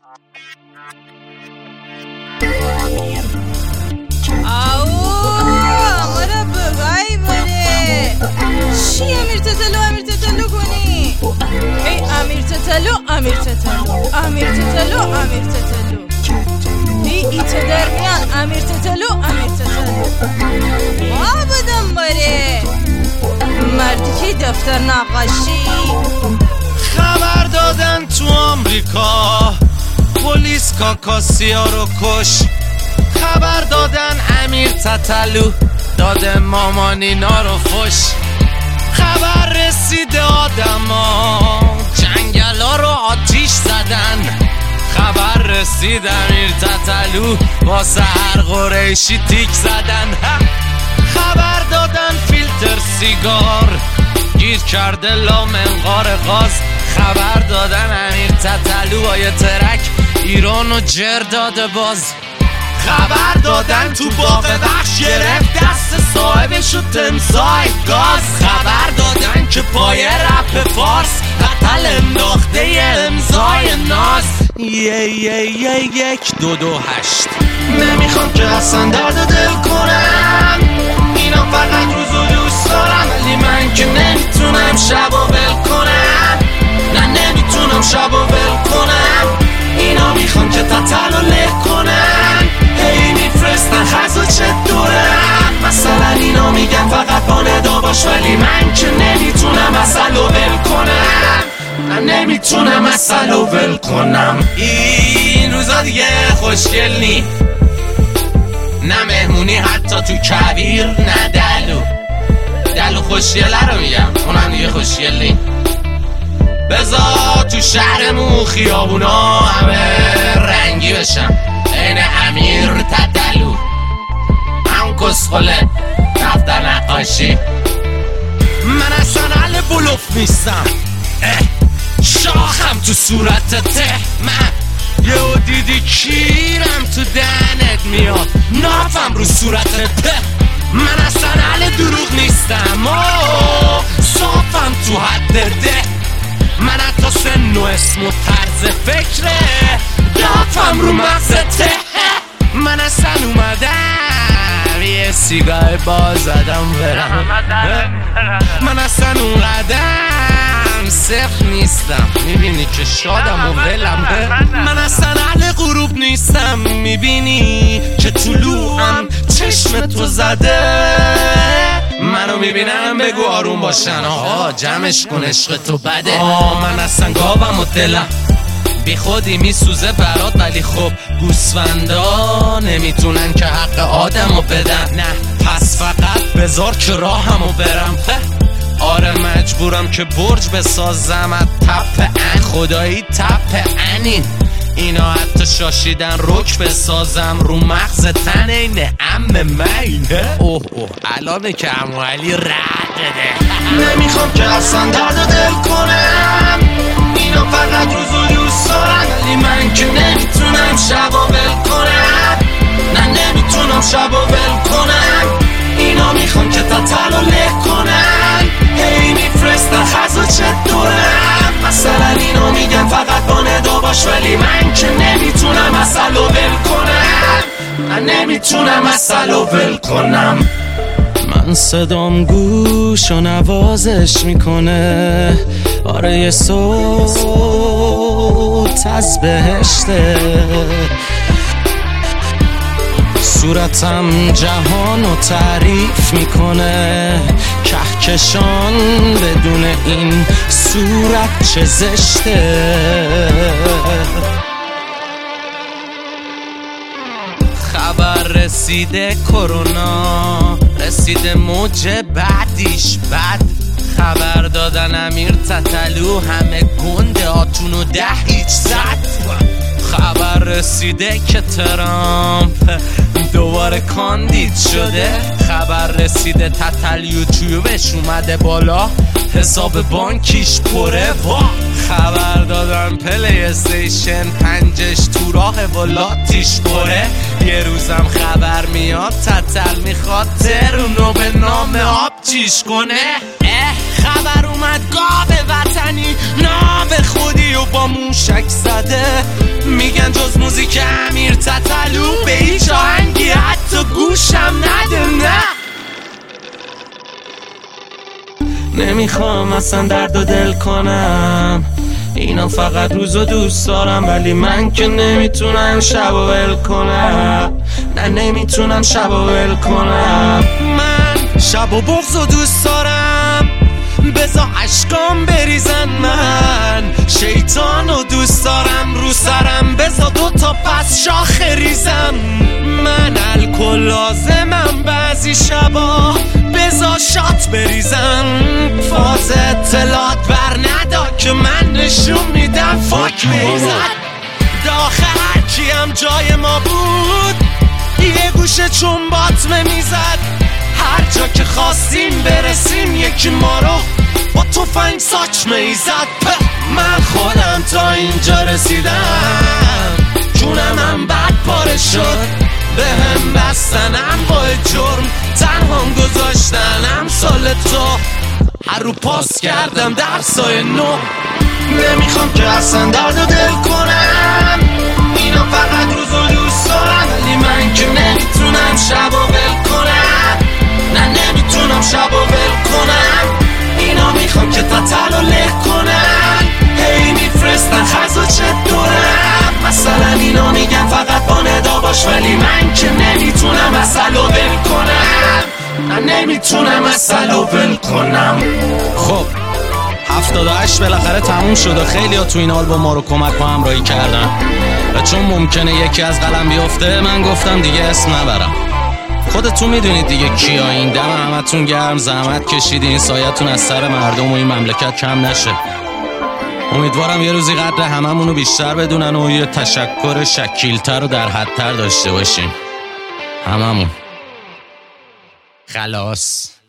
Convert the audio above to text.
چی امیر تتلو کنی؟ ای امیر تتلو ای در میان امیر تتلو بدم باره مردی که دفتر نقاشی خبر دادن تو آمریکا پلیس کاکاسیا رو کش. خبر دادن امیر تتلو داده مامانینا رو فش. خبر رسیده آدما جنگلا رو آتیش زدن. خبر رسید امیر تتلو واسه هر قریشی تیک زدن. خبر دادن فیلتر سیگار گیر کرده لا منقار غاز. خبر دادن امیر تتلو با یه ترک ایرانو جر داده باز. خبر دادن تو باغ بخش گرفت دست صاحبشو تمساح گاز. خبر دادن که پای رپ فارس قتل انداخته یه امضای ناز. 1-2-2-8 نمیخوام که اصلا درد دل کنم. اینا فقط روزو دوست دارم ولی من که نمیتونم شب و ول کنم. نه نمیتونم شب و ول کنم. اینا میخوام که تتلو له کنم. هی میفرستن خزو چطورم. مثلا اینا میگن فقط با ندا باش ولی من که نمیتونم اصلو ول کنم. من نمیتونم اصلو ول کنم. این روزا دیگه خوشگل نی، نه مهمونی حتی تو کویر، نه دلو خوشگله رو میگم اونم دیگه خوشگل نی. بذار تو شهرمون خیابونا همه رنگی بشم این امیر تتلو. هم کسخله دفتر نقاشی. من اصلا اهل بلوف نیستم، شاخم تو صورتته. من یهو دیدی کیرم تو دهنت میاد نافم رو صورتته. من اصلا اهل دروغ نیستم صافم تو حد ده. من حتی سن و اسم و طرز فکره دافم رو مغزته. من اصلا اومدم یه سیگار باز زدم برم. من اصلا اونقدم صفر نیستم میبینی که شادم و ولم. من اصلا اهل غروب نیستم میبینی که طلوعم چشم تو زده. منو میبینم بگو آروم باشن آقا جمعش کن عشق تو بده. من اصلا گاوم و دلم بی خودی میسوزه برات ولی خب گوسفندا نمیتونن که حق آدمو بدن. نه پس فقط بذار که راهمو برم. آره مجبورم که برج بسازم از تپ ان. خدایی تپ انین اینا حتی شاشیدن رک بسازم رو مغز تن این منه. اوه الانه که عمو علی رد ده. نمیخوام که اصلا درد دل کنم. اینا فقط روزو دوست دارن ولی من که نمیتونم شب و ول کنم. نه نمیتونم شب و ول کنم. اینا میخوام که تتلو له کنن. هی میفرستن خزو چطورم. مثلا اینا میگن فقط با ندا باش ولی من که نمیتونم اصلو ول کنم. من نمیتونم اصلو ول کنم. من صدام گوش و نوازش میکنه. آره یه صوت از بهشته. صورتم جهانو تعریف میکنه. کهکشان بدون این صورت چه زشته. خبر رسیده کرونا رسیده موج بعدیش بد. خبر دادن امیر تتلو همه گنده آتونو 10 زد. خبر رسیده که ترامپ دوباره کاندید شده. خبر رسیده تتل یوتیوبش اومده بالا حساب بانکیش پره. خبر دادن پلی استیشن 5 تو راه ولاتیش پره. یه روزم خبر میاد تتل میخواد ترونو به نام آب چیش کنه. خبر اومد گاو وطنی ناب خودی و با موشک زده. میگن جز موزیک امیر تتلو به هیچ آهنگی حتی گوشم نده. نه نمیخوام اصلا درد و دل کنم، اینا فقط روزو دوست دارم، ولی من که نمیتونم شب و ول کنم. نه نمیتونم شب و ول کنم. من شب و بغضو دوست دارم، بزا عشقام بریزن. من شیطانو دوست دارم، رو سرم بزا 2 تا پس شاخ ریزم. من الکل لازمم بعضی شبا، بزا شات بریزم. فاز اطلاعات بر ندا که من نشون میدم فاک میزد. داخل هرکیم جای ما بود یه گوشه چون باطمه میزد. هر جا که خواستیم برسیم یکی ما رو با تفنگ ساچمه ایزد. من خودم تا اینجا رسیدم، جونم بد پاره شد، به هم بستنم با جرم، تنهام گذاشتنم سال تو. هر رو پاس کردم درسای نو، نمیخوام که اصلا درد و دل کنم، اینا فقط روزو دوست دارم، ولی من که نمیتونم شب و ول کنم. نه نمیتونم شب و ول کنم. اینا میخوام که تتل و له کنم، هی میفرستن خز و چطورم. مثلا اینا میگن فقط با ندا باش، ولی من که نمیتونم اصل و ول کنم. نه نمیتونم اصل و ول کنم. خب 78 بالاخره تموم شد و خیلی ها تو این آلبوم ما رو کمک با همراهی کردن و چون ممکنه یکی از قلم بیفته من گفتم دیگه اسم نبرم. خودتون میدونید دیگه کیا. این دم همتون گرم، زحمت کشیدین، سایتون از سر مردم و این مملکت کم نشه. امیدوارم یه روزی قدر هممونو بیشتر بدونن و یه تشکر شکیلتر و در حدتر داشته باشیم هممون. خلاص.